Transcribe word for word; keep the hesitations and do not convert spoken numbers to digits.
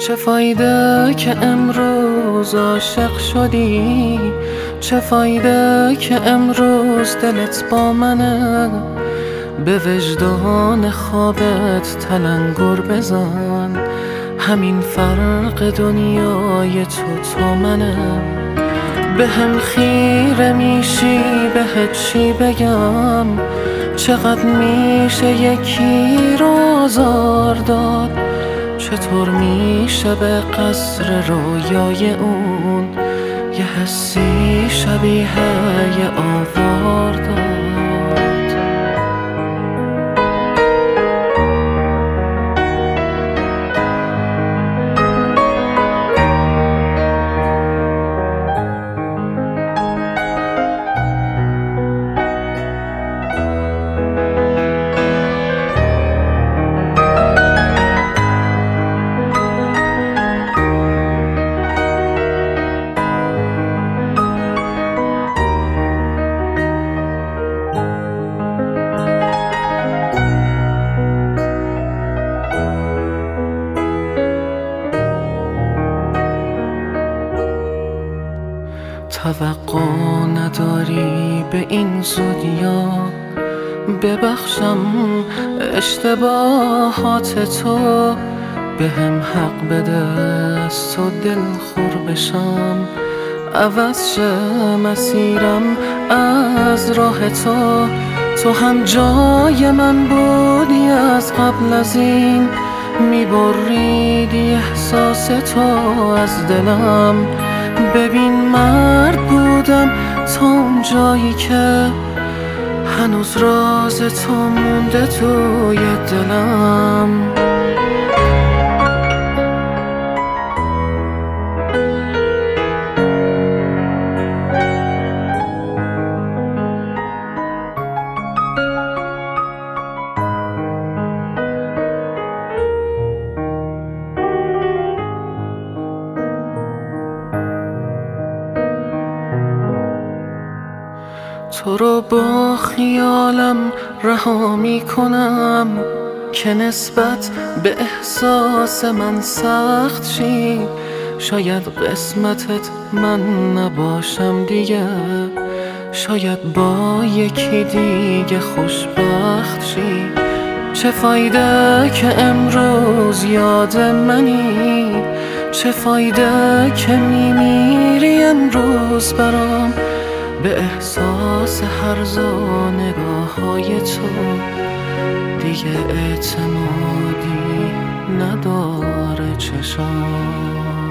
چه فایده که امروز عاشق شدی، چه فایده که امروز دلت با منه. به وجدان خوابت تلنگر بزن، همین فرق دنیای تو تو منه. به هم خیره میشی بهت چی بگم، چقدر میشه یکی رو آزار داد، چطور میشه به قصر رویای اون یه حسی شبیه یه آوار داد. توقع نداری به این زودیا، ببخشم اشتباهات تو. به هم حق بده از تو دل خور بشم، عوض شه مسیرم از راه تو. تو هم جای من بودی از قبل از این، میبریدی احساس تو از دلم. ببین مرد بودم تا اون جایی که هنوز راز تو مونده توی دلم. تو رو با خیالم رها می کنم که نسبت به احساس من سخت شی. شاید قسمتت من نباشم دیگه، شاید با یکی دیگه خوشبخت شی. چه فایده که امروز یاد منی، چه فایده که میمیری امروز برام. به احساس هرزا نگاه های تو دیگه اعتمادی نداره چشام.